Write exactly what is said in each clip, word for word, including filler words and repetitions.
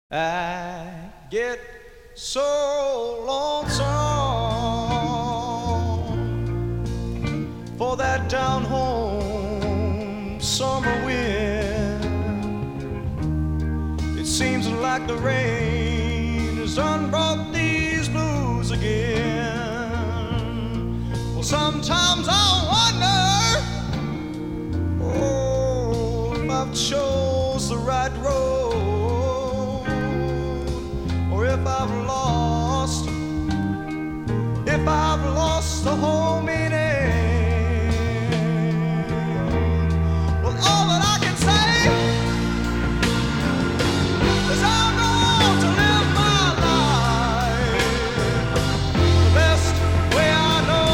I get so lonesome for that down home summer wind. It seems like the rain has unbrought these blues again. Well, sometimes I wonder, oh, if I've chose the right road, if I've lost, if I've lost the whole meaning. Well, all that I can say is I'm going to live my life the best way I know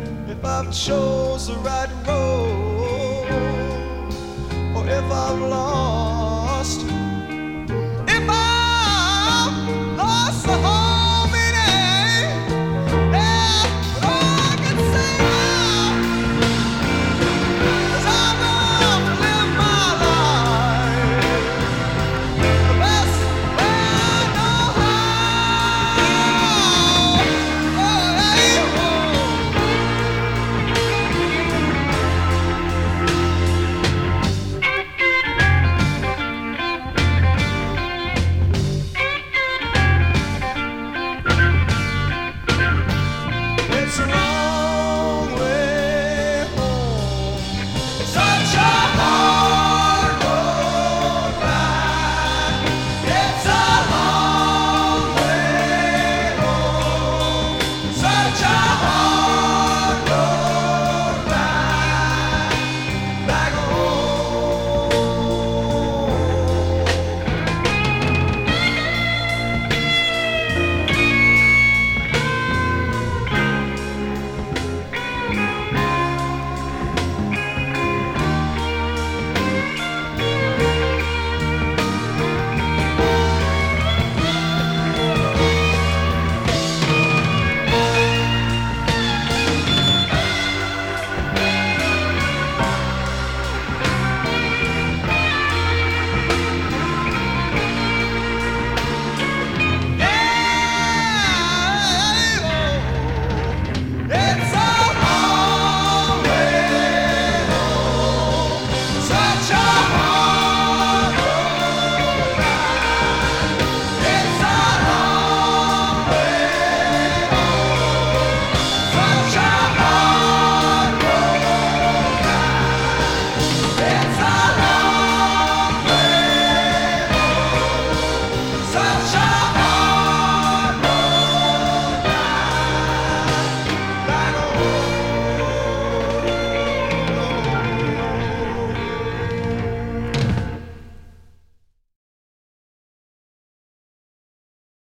chose the right road, or if I've lost